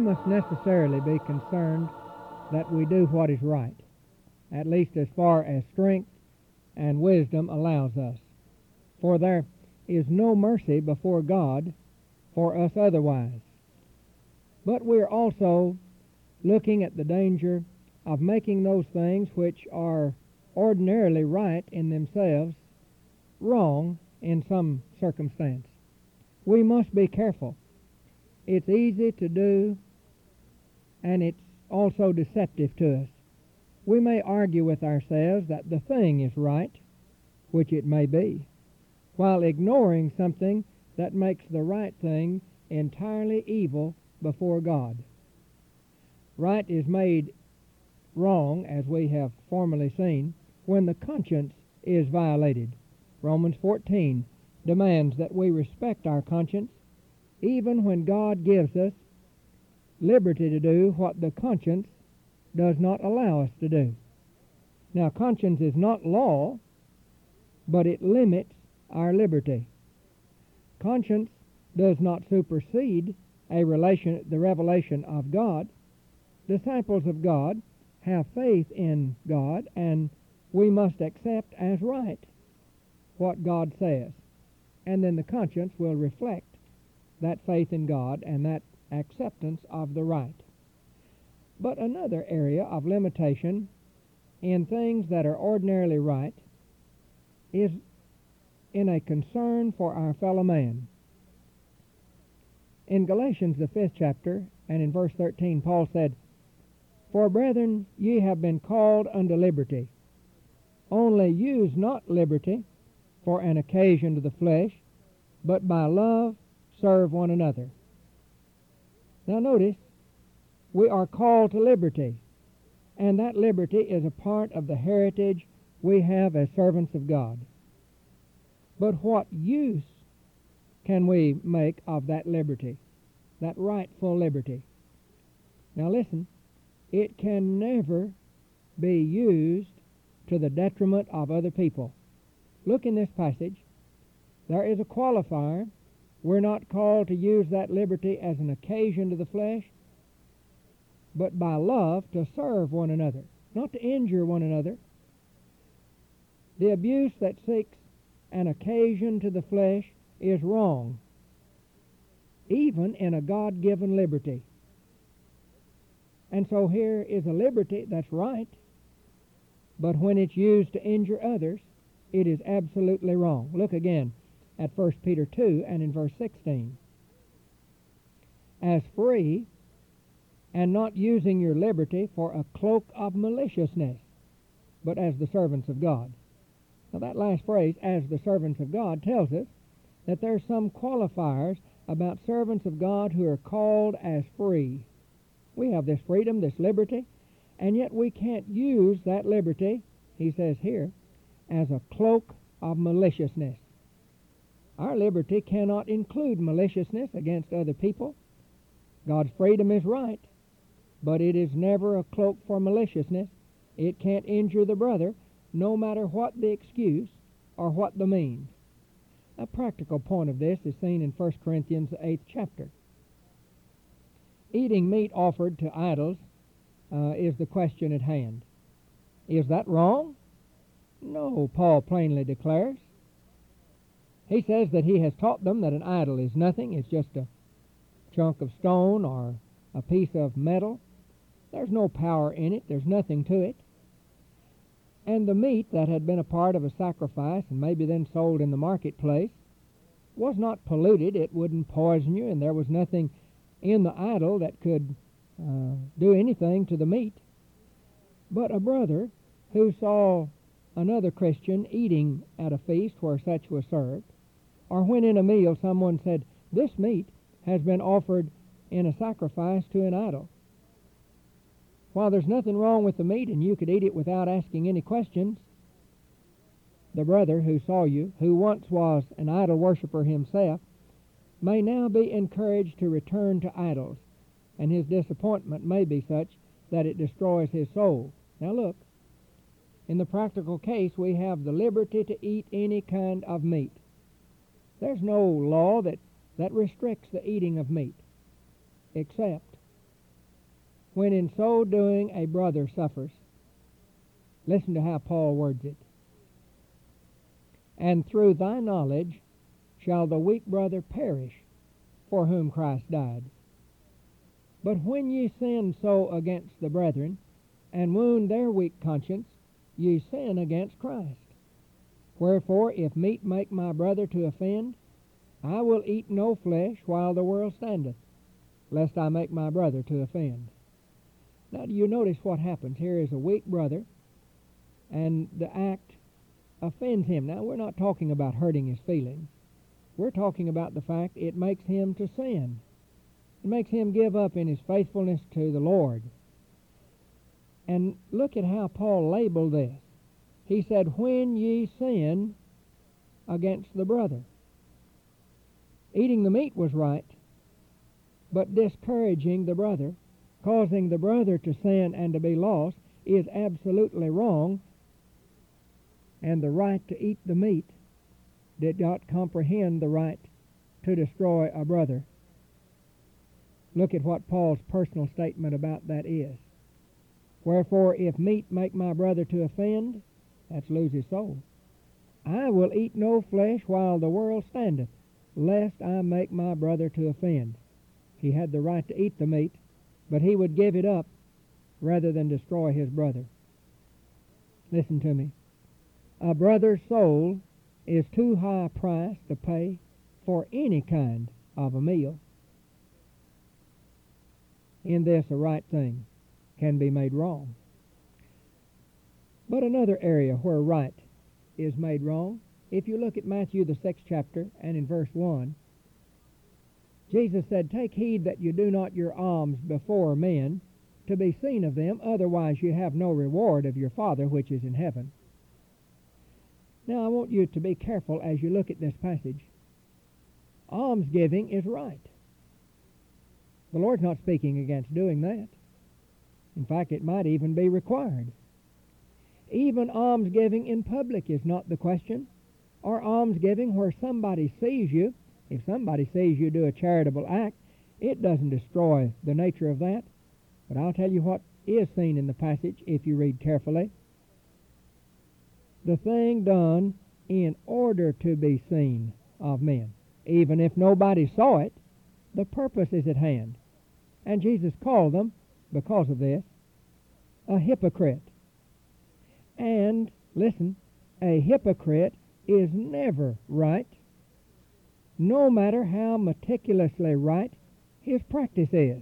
must necessarily be concerned that we do what is right, at least as far as strength and wisdom allows us. For there is no mercy before God for us otherwise. But we are also looking at the danger of making those things which are ordinarily right in themselves wrong in some circumstance. We must be careful. It's easy to do, and it's also deceptive to us. We may argue with ourselves that the thing is right, which it may be, while ignoring something that makes the right thing entirely evil before God. Right is made wrong, as we have formerly seen, when the conscience is violated. Romans 14 demands that we respect our conscience, even when God gives us liberty to do what the conscience does not allow us to do. Now, conscience is not law, but it limits our liberty. Conscience does not supersede the revelation of God. Disciples of God have faith in God, and we must accept as right what God says. And then the conscience will reflect that faith in God and that acceptance of the right. But another area of limitation in things that are ordinarily right is in a concern for our fellow man. In Galatians, the 5th chapter, and in verse 13, Paul said, "For brethren, ye have been called unto liberty. Only use not liberty for an occasion to the flesh, but by love serve one another." Now notice, we are called to liberty, and that liberty is a part of the heritage we have as servants of God. But what use can we make of that liberty, that rightful liberty? Now listen, it can never be used to the detriment of other people. Look in this passage. There is a qualifier. We're not called to use that liberty as an occasion to the flesh, but by love to serve one another, not to injure one another. The abuse that seeks an occasion to the flesh is wrong, even in a God-given liberty. And so here is a liberty that's right, but when it's used to injure others, it is absolutely wrong. Look again at 1 Peter 2 and in verse 16. "As free, and not using your liberty for a cloak of maliciousness, but as the servants of God." Now that last phrase, "as the servants of God," tells us that there are some qualifiers about servants of God who are called as free. We have this freedom, this liberty, and yet we can't use that liberty, he says here, as a cloak of maliciousness. Our liberty cannot include maliciousness against other people. God's freedom is right, but it is never a cloak for maliciousness. It can't injure the brother, no matter what the excuse or what the means. A practical point of this is seen in 1 Corinthians, the 8th chapter. Eating meat offered to idols is the question at hand. Is that wrong? No, Paul plainly declares. He says that he has taught them that an idol is nothing. It's just a chunk of stone or a piece of metal. There's no power in it. There's nothing to it. And the meat that had been a part of a sacrifice and maybe then sold in the marketplace was not polluted. It wouldn't poison you, and there was nothing in the idol that could do anything to the meat. But a brother who saw another Christian eating at a feast where such was served, or when in a meal someone said, "This meat has been offered in a sacrifice to an idol." While there's nothing wrong with the meat and you could eat it without asking any questions, the brother who saw you, who once was an idol worshiper himself, may now be encouraged to return to idols, and his disappointment may be such that it destroys his soul. Now look, in the practical case, we have the liberty to eat any kind of meat. There's no law that restricts the eating of meat, except when in so doing a brother suffers. Listen to how Paul words it. And through thy knowledge shall the weak brother perish, for whom Christ died. But when ye sin so against the brethren, and wound their weak conscience, ye sin against Christ. Wherefore, if meat make my brother to offend, I will eat no flesh while the world standeth, lest I make my brother to offend. Now, do you notice what happens? Here is a weak brother, and the act offends him. Now, we're not talking about hurting his feelings. We're talking about the fact it makes him to sin. It makes him give up in his faithfulness to the Lord. And look at how Paul labeled this. He said, when ye sin against the brother. Eating the meat was right, but discouraging the brother, causing the brother to sin and to be lost, is absolutely wrong. And the right to eat the meat did not comprehend the right to destroy a brother. Look at what Paul's personal statement about that is. Wherefore, if meat make my brother to offend, that's lose his soul. I will eat no flesh while the world standeth, lest I make my brother to offend. He had the right to eat the meat, but he would give it up rather than destroy his brother. Listen to me. A brother's soul is too high a price to pay for any kind of a meal. In this, a right thing can be made wrong. But another area where right is made wrong, if you look at Matthew the 6th chapter and in verse 1, Jesus said, take heed that you do not your alms before men to be seen of them, otherwise you have no reward of your Father which is in heaven. Now I want you to be careful as you look at this passage. Almsgiving is right. The Lord's not speaking against doing that. In fact, it might even be required. Even almsgiving in public is not the question, or almsgiving where somebody sees you. If somebody sees you do a charitable act, it doesn't destroy the nature of that. But I'll tell you what is seen in the passage if you read carefully. The thing done in order to be seen of men. Even if nobody saw it, the purpose is at hand. And Jesus called them, because of this, a hypocrite. And, listen, a hypocrite is never right, no matter how meticulously right his practice is.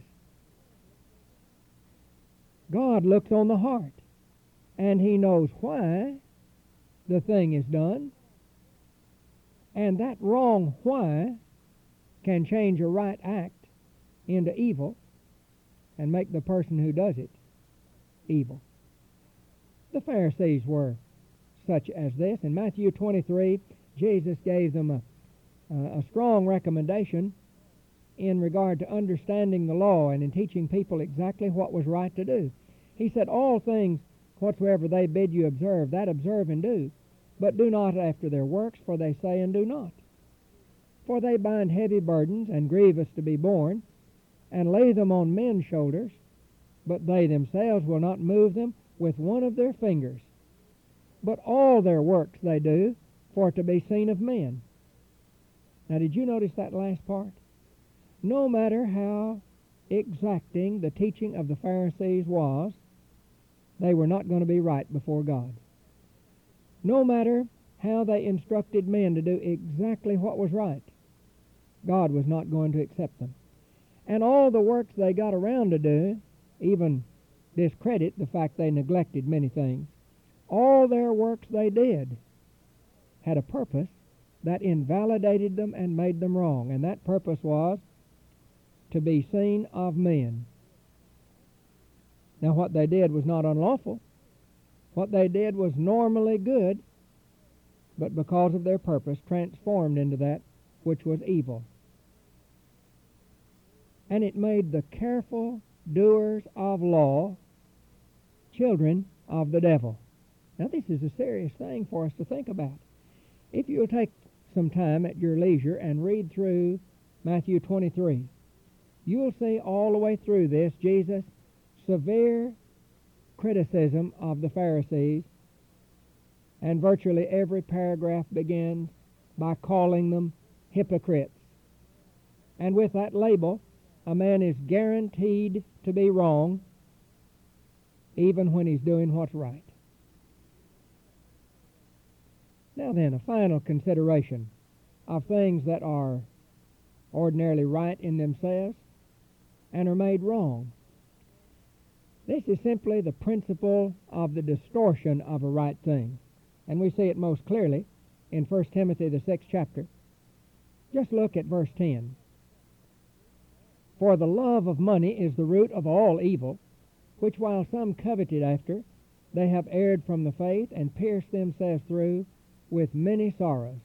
God looks on the heart, and He knows why the thing is done, and that wrong why can change a right act into evil and make the person who does it evil. The Pharisees were such as this. In Matthew 23, Jesus gave them a strong recommendation in regard to understanding the law and in teaching people exactly what was right to do. He said, all things whatsoever they bid you observe, that observe and do. But do not after their works, for they say and do not. For they bind heavy burdens and grievous to be borne, and lay them on men's shoulders, but they themselves will not move them with one of their fingers. But all their works they do for to be seen of men. Now, did you notice that last part? No matter how exacting the teaching of the Pharisees was, they were not going to be right before God. No matter how they instructed men to do exactly what was right, God was not going to accept them. And all the works they got around to do, even discredit the fact they neglected many things, all their works they did had a purpose that invalidated them and made them wrong. And that purpose was to be seen of men. Now, what they did was not unlawful. What they did was normally good, but because of their purpose, transformed into that which was evil. And it made the careful doers of law children of the devil. Now, this is a serious thing for us to think about. If you'll take some time at your leisure and read through Matthew 23, you'll see all the way through this Jesus severe criticism of the Pharisees, and virtually every paragraph begins by calling them hypocrites. And with that label, a man is guaranteed to be wrong even when he's doing what's right. Now then, a final consideration of things that are ordinarily right in themselves and are made wrong. This is simply the principle of the distortion of a right thing. And we see it most clearly in 1 Timothy, the 6th chapter. Just look at verse 10. For the love of money is the root of all evil, which while some coveted after, they have erred from the faith and pierced themselves through with many sorrows.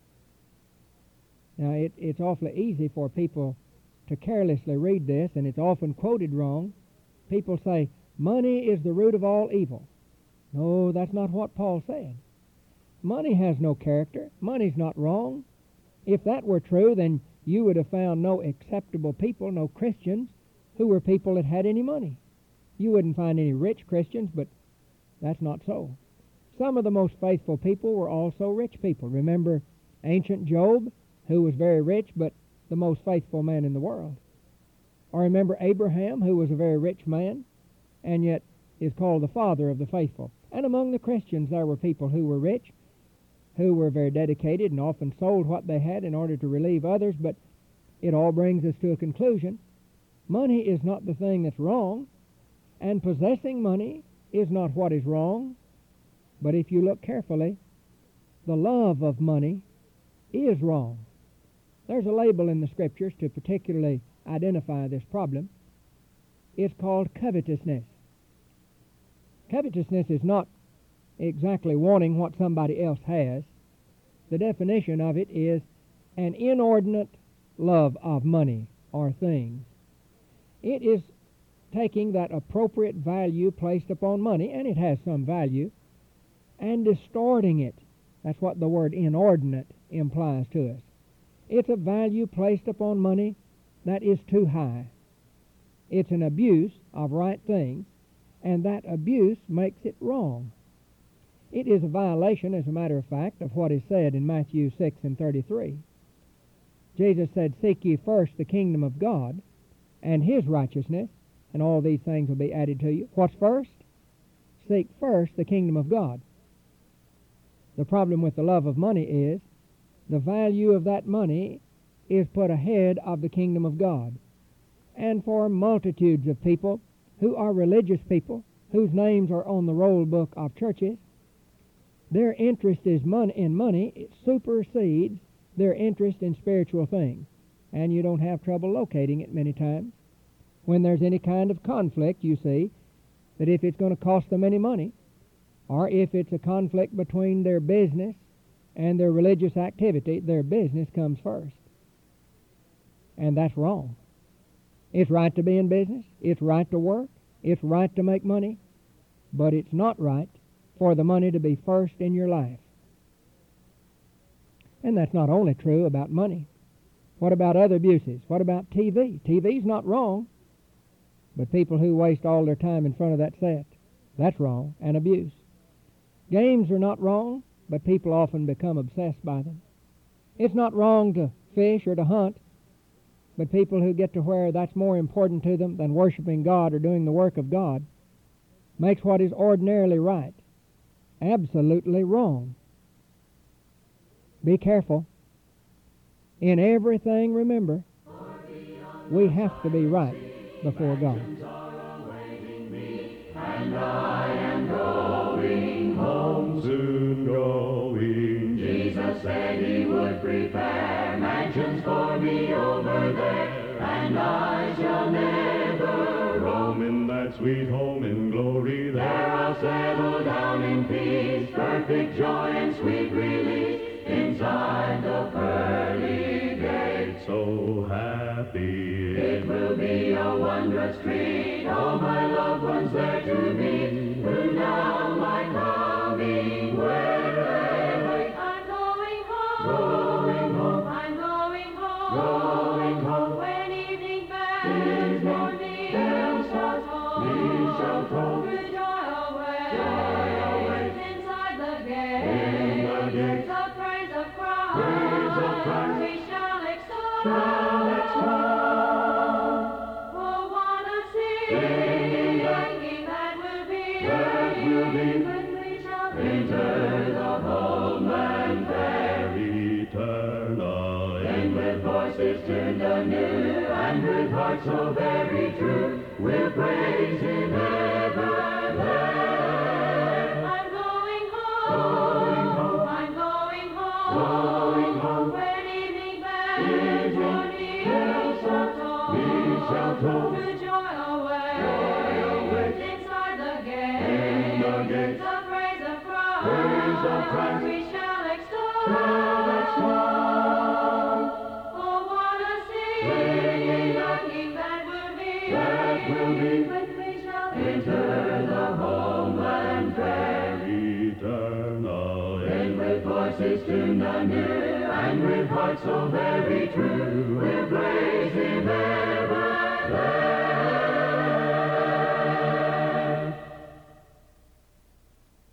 Now, it's awfully easy for people to carelessly read this, and it's often quoted wrong. People say, money is the root of all evil. No, that's not what Paul said. Money has no character. Money's not wrong. If that were true, then you would have found no acceptable people, no Christians, who were people that had any money. You wouldn't find any rich Christians, but that's not so. Some of the most faithful people were also rich people. Remember ancient Job, who was very rich, but the most faithful man in the world. Or remember Abraham, who was a very rich man, and yet is called the father of the faithful. And among the Christians there were people who were rich, who were very dedicated and often sold what they had in order to relieve others, but it all brings us to a conclusion. Money is not the thing that's wrong, and possessing money is not what is wrong, but if you look carefully, the love of money is wrong. There's a label in the Scriptures to particularly identify this problem. It's called covetousness. Covetousness is not exactly wanting what somebody else has. The definition of it is an inordinate love of money or things. It is taking that appropriate value placed upon money, and it has some value, and distorting it. That's what the word inordinate implies to us. It's a value placed upon money that is too high. It's an abuse of right things, and that abuse makes it wrong. It is a violation, as a matter of fact, of what is said in Matthew 6:33. Jesus said, seek ye first the kingdom of God and His righteousness, and all these things will be added to you. What's first? Seek first the kingdom of God. The problem with the love of money is the value of that money is put ahead of the kingdom of God. And for multitudes of people who are religious people, whose names are on the roll book of churches, their interest is in money. It supersedes their interest in spiritual things. And you don't have trouble locating it many times. When there's any kind of conflict, you see that if it's going to cost them any money, or if it's a conflict between their business and their religious activity, their business comes first. And that's wrong. It's right to be in business. It's right to work. It's right to make money. But it's not right for the money to be first in your life. And that's not only true about money. What about other abuses? What about TV? TV's not wrong, but people who waste all their time in front of that set, that's wrong and abuse. Games are not wrong, but people often become obsessed by them. It's not wrong to fish or to hunt, but people who get to where that's more important to them than worshiping God or doing the work of God makes what is ordinarily right absolutely wrong. Be careful. In everything, remember, we have to be right before God. And I am going home, soon going. Jesus said He would prepare mansions for me over there, and I shall never roam in that sweet home in glory. There I'll settle down in peace, perfect joy and sweet release, inside the pearly gate. So happy it will be a wondrous treat, all my loved ones there to meet, who now my coming wait. I'm going home. Going home. I'm going home. Going home. When evening bells for me, Bells bells for toll. toll. Through joy awaits. Joy awaits. Inside the gate. In the gates. The praise of Christ. Praise of Christ. We shall extol. Shall extol. Oh, what a Singing that singing that will be. When we shall enter the homeland fair eternal. And with voices tuned anew, and with hearts so very true, we'll praise Him ever there. I'm going home. Going home. I'm going home. Going home. When evening bells Evening morning bells shall toll. we shall toll. Through joy awaits. Joy awaits. Inside the In gate. the gates. The praise of Christ. Praise of Christ. We shall extol. Shall extol. Oh, what a Singing singing that will be. that will be. When we shall Enter the homeland fair eternal. And with voices tuned anew, and with hearts so very true, we'll praise Him there.